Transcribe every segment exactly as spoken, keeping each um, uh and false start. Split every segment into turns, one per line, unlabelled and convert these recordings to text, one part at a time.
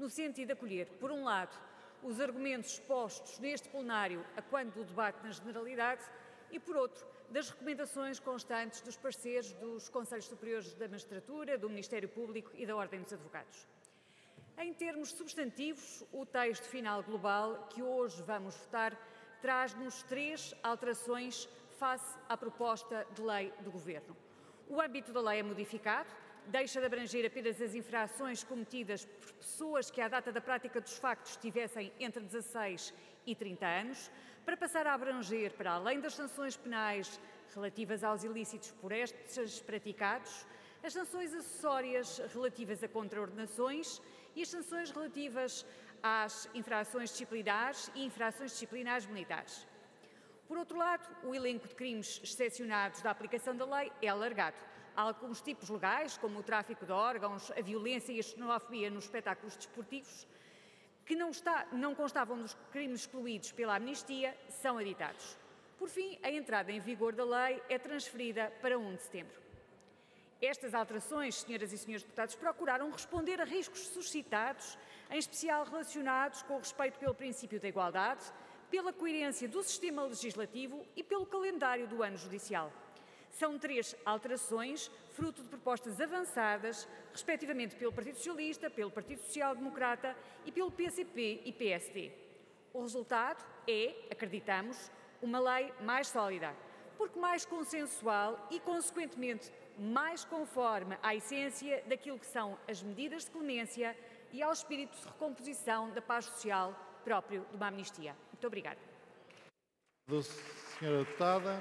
no sentido de acolher, por um lado, os argumentos expostos neste plenário a quando do debate na generalidade e, por outro, das recomendações constantes dos pareceres dos Conselhos Superiores da Magistratura, do Ministério Público e da Ordem dos Advogados. Em termos substantivos, o texto final global que hoje vamos votar traz-nos três alterações face à proposta de lei do Governo. O âmbito da lei é modificado, deixa de abranger apenas as infrações cometidas por pessoas que à data da prática dos factos tivessem entre dezasseis e trinta anos, para passar a abranger, para além das sanções penais relativas aos ilícitos por estes praticados, as sanções acessórias relativas a contraordenações e as sanções relativas às infrações disciplinares e infrações disciplinares militares. Por outro lado, o elenco de crimes excepcionados da aplicação da lei é alargado. Há alguns tipos legais, como o tráfico de órgãos, a violência e a xenofobia nos espetáculos desportivos, que não, está, não constavam dos crimes excluídos pela amnistia, são aditados. Por fim, a entrada em vigor da lei é transferida para primeiro de setembro. Estas alterações, senhoras e senhores deputados, procuraram responder a riscos suscitados, em especial relacionados com o respeito pelo princípio da igualdade, pela coerência do sistema legislativo e pelo calendário do ano judicial. São três alterações, fruto de propostas avançadas, respectivamente pelo Partido Socialista, pelo Partido Social Democrata e pelo P C P e P S D. O resultado é, acreditamos, uma lei mais sólida, porque mais consensual e, consequentemente, mais conforme à essência daquilo que são as medidas de clemência e ao espírito de recomposição da paz social próprio de uma amnistia. Muito obrigada.
Senhora Deputada.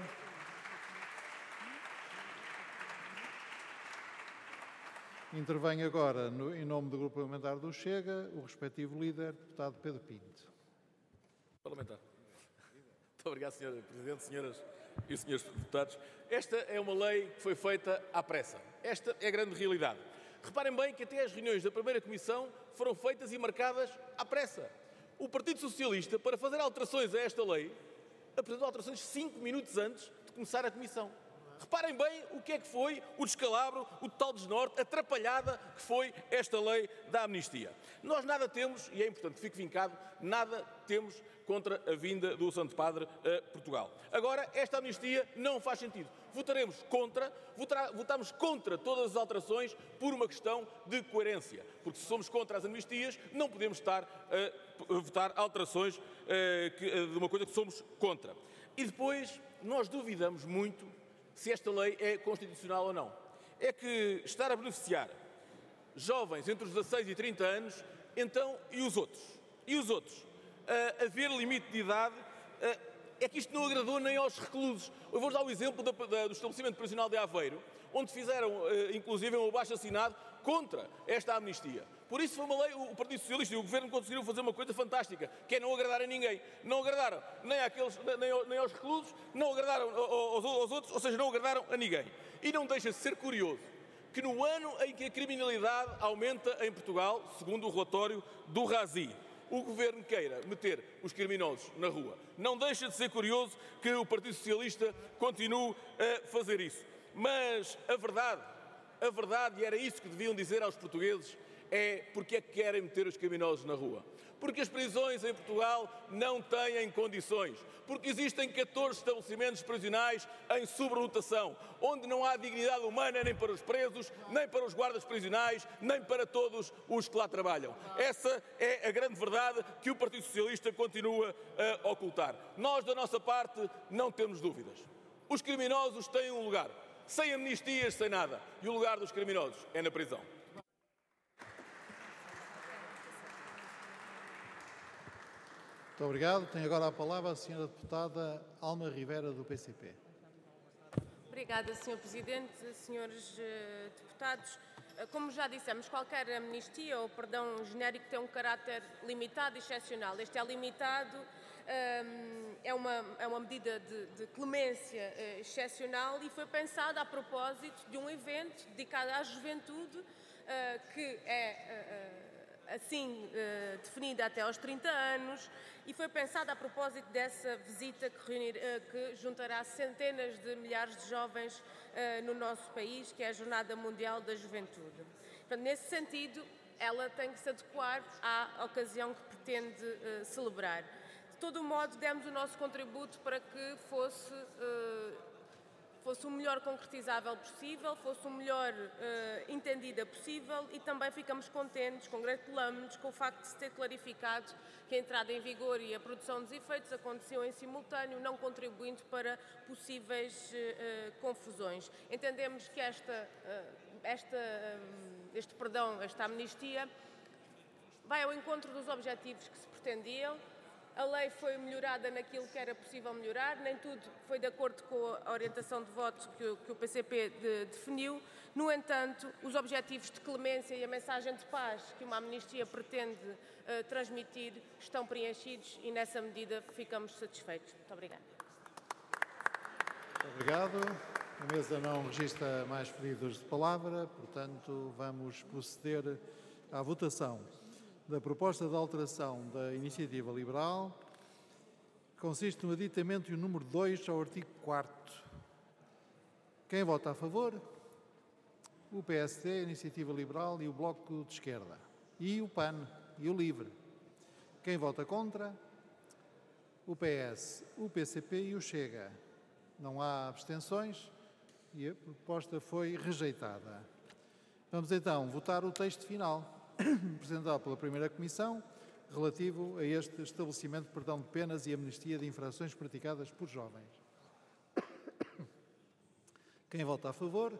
Intervém agora, no, em nome do Grupo Parlamentar do Chega, o respectivo líder, deputado Pedro Pinto.
Parlamentar. Muito obrigado, senhora Presidente, senhoras e senhores deputados. Esta é uma lei que foi feita à pressa. Esta é a grande realidade. Reparem bem que até as reuniões da primeira comissão foram feitas e marcadas à pressa. O Partido Socialista, para fazer alterações a esta lei, apresentou alterações cinco minutos antes de começar a comissão. Reparem bem o que é que foi o descalabro, o total desnorte, a atrapalhada que foi esta lei da amnistia. Nós nada temos, e é importante que fique vincado, nada temos contra a vinda do Santo Padre a Portugal. Agora, esta amnistia não faz sentido. Votaremos contra, votar, votamos contra todas as alterações por uma questão de coerência. Porque se somos contra as amnistias, não podemos estar a, a votar alterações a, que, a, de uma coisa que somos contra. E depois, nós duvidamos muito se esta lei é constitucional ou não. É que estar a beneficiar jovens entre os dezasseis e trinta anos, então, e os outros? E os outros? Uh, haver limite de idade, uh, é que isto não agradou nem aos reclusos. Eu vou dar o exemplo da, da, do estabelecimento prisional de Aveiro, onde fizeram, uh, inclusive, um abaixo-assinado contra esta amnistia. Por isso foi uma lei, o Partido Socialista e o Governo conseguiram fazer uma coisa fantástica, que é não agradar a ninguém. Não agradaram nem, àqueles, nem, nem aos reclusos, não agradaram aos, aos outros, ou seja, não agradaram a ninguém. E não deixa de ser curioso que no ano em que a criminalidade aumenta em Portugal, segundo o relatório do Razi, o Governo queira meter os criminosos na rua. Não deixa de ser curioso que o Partido Socialista continue a fazer isso. Mas a verdade, a verdade, e era isso que deviam dizer aos portugueses, é porque é que querem meter os criminosos na rua. Porque as prisões em Portugal não têm condições. Porque existem catorze estabelecimentos prisionais em sobrelotação, onde não há dignidade humana nem para os presos, nem para os guardas prisionais, nem para todos os que lá trabalham. Essa é a grande verdade que o Partido Socialista continua a ocultar. Nós, da nossa parte, não temos dúvidas. Os criminosos têm um lugar, sem amnistias, sem nada. E o lugar dos criminosos é na prisão.
Muito obrigado. Tem agora a palavra a senhora deputada Alma Rivera, do P C P.
Obrigada, senhor Presidente, senhores uh, deputados. Uh, como já dissemos, qualquer amnistia ou perdão genérico tem um caráter limitado e excepcional. Este é limitado, um, é, uma, é uma medida de, de clemência uh, excepcional e foi pensada a propósito de um evento dedicado à juventude, uh, que é... Uh, assim uh, definida até aos trinta anos, e foi pensada a propósito dessa visita que, reunir, uh, que juntará centenas de milhares de jovens uh, no nosso país, que é a Jornada Mundial da Juventude. Portanto, nesse sentido, ela tem que se adequar à ocasião que pretende uh, celebrar. De todo o modo, demos o nosso contributo para que fosse, uh, fosse o melhor concretizável possível, fosse o melhor uh, entendida possível, e também ficamos contentes, congratulamos-nos com o facto de se ter clarificado que a entrada em vigor e a produção dos efeitos aconteceu em simultâneo, não contribuindo para possíveis uh, confusões. Entendemos que esta, uh, esta, uh, este perdão, esta amnistia, vai ao encontro dos objetivos que se pretendiam. A lei foi melhorada naquilo que era possível melhorar, nem tudo foi de acordo com a orientação de voto que o, que o P C P de, definiu. No entanto, os objetivos de clemência e a mensagem de paz que uma amnistia pretende uh, transmitir estão preenchidos e, nessa medida, ficamos satisfeitos. Muito obrigada.
Muito obrigado. A mesa não registra mais pedidos de palavra, portanto, vamos proceder à votação da proposta de alteração da Iniciativa Liberal, que consiste no aditamento e o número dois ao artigo quarto. Quem vota a favor? O P S D, a Iniciativa Liberal e o Bloco de Esquerda. E o P A N e o LIVRE. Quem vota contra? O P S, o P C P e o Chega. Não há abstenções e a proposta foi rejeitada. Vamos então votar o texto final apresentado pela primeira Comissão, relativo a este estabelecimento de perdão de penas e amnistia de infrações praticadas por jovens. Quem vota a favor?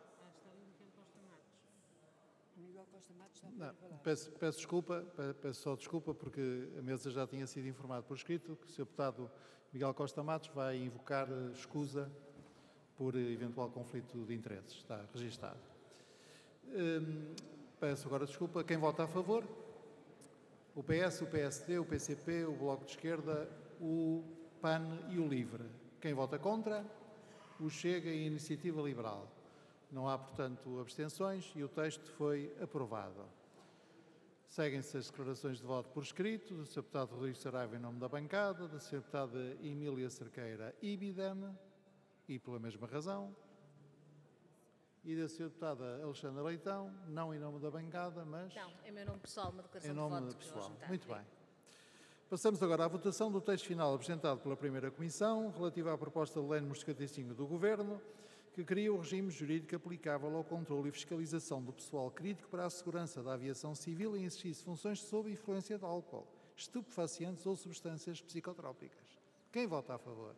Não, peço, peço desculpa, peço só desculpa porque a mesa já tinha sido informada por escrito que o senhor Deputado Miguel Costa Matos vai invocar escusa por eventual conflito de interesses. Está registado. Hum, Peço agora desculpa. Quem vota a favor? O P S, o P S D, o P C P, o Bloco de Esquerda, o P A N e o LIVRE. Quem vota contra? O Chega e a Iniciativa Liberal. Não há, portanto, abstenções e o texto foi aprovado. Seguem-se as declarações de voto por escrito do senhor Deputado Rodrigo Saraiva em nome da bancada, da senhora Deputada Emília Cerqueira Ibidem, e pela mesma razão, e da senhora Deputada Alexandra Leitão, não em nome da bancada, mas...
Não, em meu nome pessoal, uma declaração
em nome
de voto.
pessoal. Muito bem. Passamos agora à votação do texto final apresentado pela primeira Comissão, relativa à proposta de lei número cinquenta e cinco do Governo, que cria o regime jurídico aplicável ao controle e fiscalização do pessoal crítico para a segurança da aviação civil em exercício de funções sob influência de álcool, estupefacientes ou substâncias psicotrópicas. Quem vota a favor?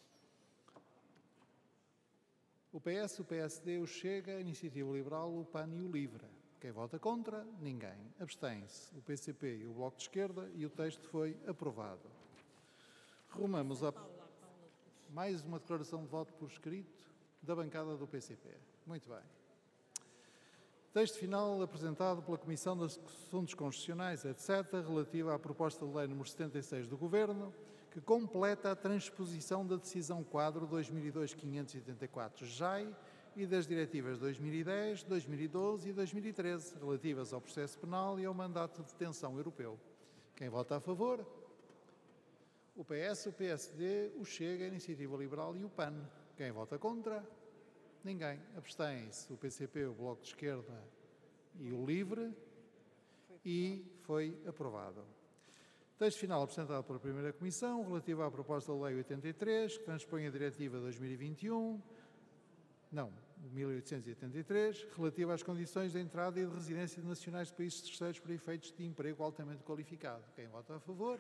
O P S, o P S D, o Chega, a Iniciativa Liberal, o P A N e o LIVRE. Quem vota contra? Ninguém. Abstém-se o P C P e o Bloco de Esquerda e o texto foi aprovado. Rumamos a mais uma declaração de voto por escrito da bancada do P C P. Muito bem. Texto final apresentado pela Comissão dos Assuntos Constitucionais, etcétera, relativa à proposta de lei número setenta e seis do Governo, que completa a transposição da Decisão Quadro dois mil e dois barra quinhentos e oitenta e quatro J A I e das Diretivas dois mil e dez, dois mil e doze e dois mil e treze, relativas ao processo penal e ao mandato de detenção europeu. Quem vota a favor? O P S, o P S D, o Chega, a Iniciativa Liberal e o P A N. Quem vota contra? Ninguém. Abstém-se o P C P, o Bloco de Esquerda e o LIVRE e foi aprovado. Texto final apresentado pela primeira Comissão, relativo à proposta da Lei oitenta e três, que transpõe a Diretiva dois mil e vinte e um, não, mil oitocentos e oitenta e três, relativa às condições de entrada e de residência de nacionais de países terceiros para efeitos de emprego altamente qualificado. Quem vota a favor?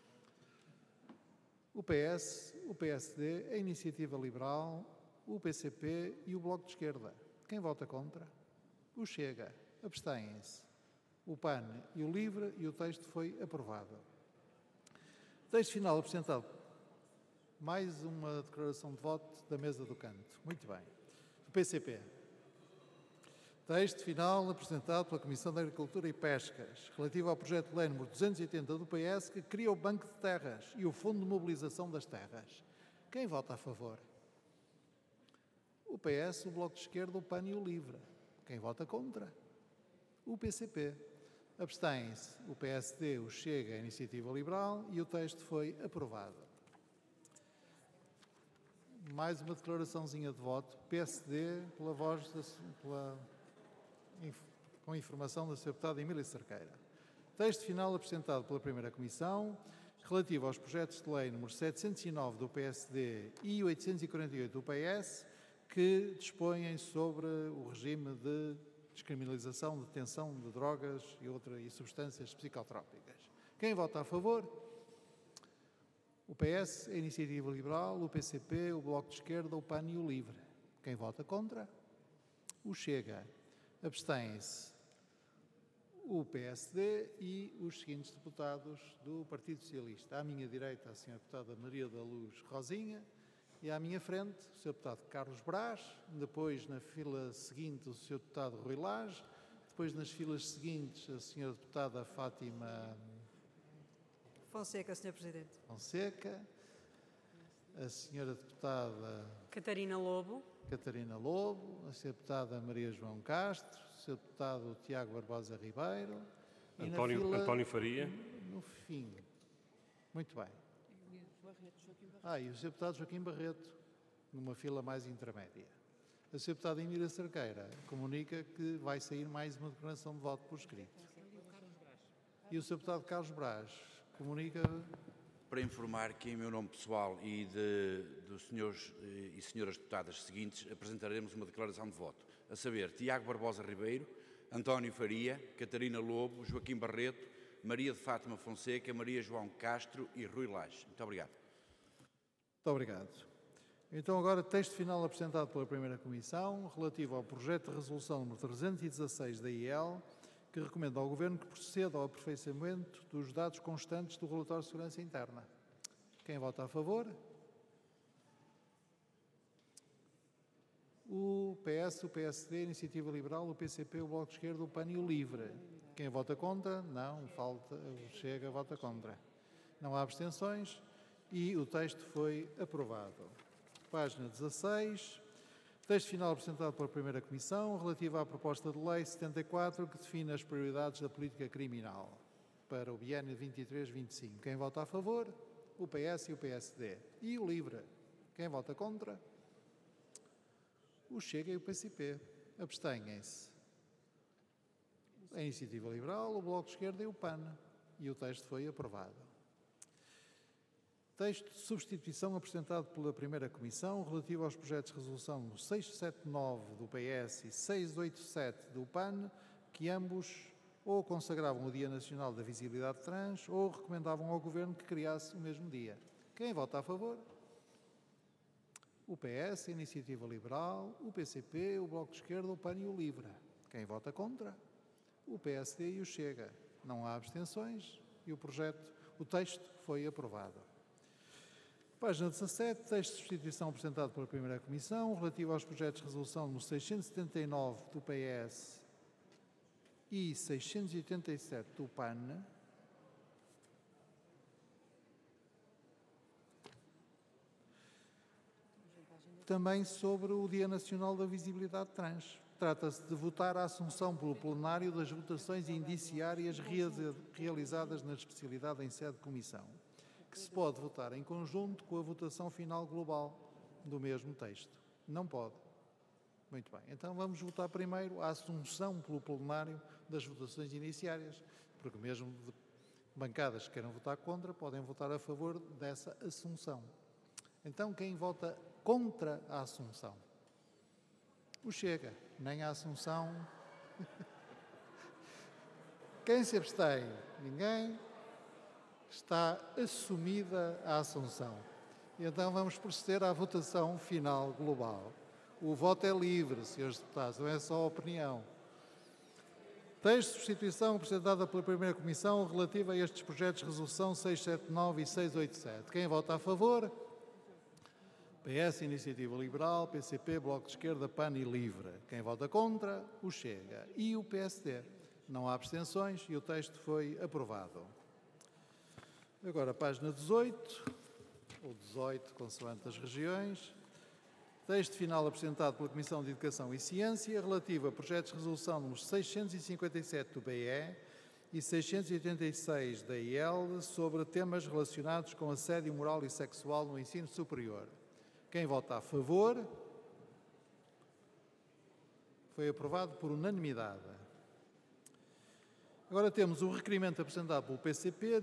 O P S, o P S D, a Iniciativa Liberal, o P C P e o Bloco de Esquerda. Quem vota contra? O Chega. Abstêm-se o P A N e o LIVRE e o texto foi aprovado. Texto final apresentado. Mais uma declaração de voto da mesa do canto. Muito bem. O P C P. Texto final apresentado pela Comissão de Agricultura e Pescas, relativo ao projeto de lei número duzentos e oitenta do P S, que cria o Banco de Terras e o Fundo de Mobilização das Terras. Quem vota a favor? O P S, o Bloco de Esquerda, o P A N e o LIVRE. Quem vota contra? O P C P. Abstém-se o P S D, o Chega, a Iniciativa Liberal e o texto foi aprovado. Mais uma declaraçãozinha de voto. P S D, pela voz da, pela com informação da senhora Deputada Emília Cerqueira. Texto final apresentado pela Primeira Comissão, relativo aos projetos de lei número setecentos e nove do P S D e oitocentos e quarenta e oito do P S, que dispõem sobre o regime de descriminalização, de detenção de drogas e, outra, e substâncias psicotrópicas. Quem vota a favor? O P S, a Iniciativa Liberal, o P C P, o Bloco de Esquerda, o P A N e o LIVRE. Quem vota contra? O Chega. Abstêm-se o P S D e os seguintes deputados do Partido Socialista. À minha direita, a senhora Deputada Maria da Luz Rosinha, e à minha frente, o senhor Deputado Carlos Brás, depois na fila seguinte, o senhor Deputado Rui Lage, depois nas filas seguintes, a senhora Deputada Fátima
Fonseca, senhor Presidente.
Fonseca, a senhora Deputada
Catarina Lobo.
Catarina Lobo, a senhora Deputada Maria João Castro, o senhor Deputado Tiago Barbosa Ribeiro.
António,
e na fila,
António Faria.
No fim. Muito bem. Ah, e o senhor Deputado Joaquim Barreto, numa fila mais intermédia. A senhora Deputada Emília Cerqueira comunica que vai sair mais uma declaração de voto por escrito. E o senhor Deputado Carlos Brás comunica...
Para informar que, em meu nome pessoal e de, dos senhores e senhoras deputadas seguintes, apresentaremos uma declaração de voto, a saber, Tiago Barbosa Ribeiro, António Faria, Catarina Lobo, Joaquim Barreto, Maria de Fátima Fonseca, Maria João Castro e Rui Lage. Muito obrigado.
Muito obrigado. Então, agora, texto final apresentado pela Primeira Comissão, relativo ao projeto de resolução número trezentos e dezasseis da I E L, que recomenda ao Governo que proceda ao aperfeiçoamento dos dados constantes do Relatório de Segurança Interna. Quem vota a favor? O P S, o P S D, a Iniciativa Liberal, o P C P, o Bloco de Esquerda, o P A N e o LIVRE. Quem vota contra? Não, falta, o Chega vota contra. Não há abstenções e o texto foi aprovado. Página dezasseis. Texto final apresentado pela Primeira Comissão, relativo à proposta de lei setenta e quatro, que define as prioridades da política criminal para o biênio vinte e três vinte e cinco. Quem vota a favor? O P S e o P S D. E o LIVRE. Quem vota contra? O Chega e o P C P. Abstêm-se a Iniciativa Liberal, o Bloco de Esquerda e o P A N. E o texto foi aprovado. Texto de substituição apresentado pela Primeira Comissão, relativo aos projetos de resolução número seiscentos e setenta e nove do P S e seiscentos e oitenta e sete do P A N, que ambos ou consagravam o Dia Nacional da Visibilidade Trans ou recomendavam ao Governo que criasse o mesmo dia. Quem vota a favor? O P S, a Iniciativa Liberal, o P C P, o Bloco de Esquerda, o P A N e o LIVRE. Quem vota contra? O P S D e o Chega. Não há abstenções e o projeto, o texto foi aprovado. Página dezassete, texto de substituição apresentado pela Primeira Comissão, relativo aos projetos de resolução no seiscentos e setenta e nove do P S e seiscentos e oitenta e sete do P A N. Também sobre o Dia Nacional da Visibilidade Trans. Trata-se de votar a assunção pelo plenário das votações indiciárias realizadas na especialidade em sede de comissão, que se pode votar em conjunto com a votação final global do mesmo texto. Não pode. Muito bem. Então vamos votar primeiro a assunção pelo plenário das votações iniciárias, porque mesmo de bancadas que queiram votar contra, podem votar a favor dessa assunção. Então quem vota contra a assunção? O Chega. Nem a assunção. Quem se abstém? Ninguém. Está assumida a assunção. E então vamos proceder à votação final global. O voto é livre, senhores deputados, não é só opinião. Texto de substituição apresentada pela Primeira Comissão relativa a estes projetos de resolução seiscentos e setenta e nove e seiscentos e oitenta e sete. Quem vota a favor? P S, Iniciativa Liberal, P C P, Bloco de Esquerda, P A N e LIVRE. Quem vota contra? O Chega. E o P S D. Não há abstenções e o texto foi aprovado. Agora, página dezoito, ou dezoito, consoante as regiões. Texto final apresentado pela Comissão de Educação e Ciência, relativo a projetos de resolução números seiscentos e cinquenta e sete do B E e seiscentos e oitenta e seis da I E L sobre temas relacionados com assédio moral e sexual no ensino superior. Quem vota a favor? Foi aprovado por unanimidade. Agora temos o requerimento apresentado pelo P C P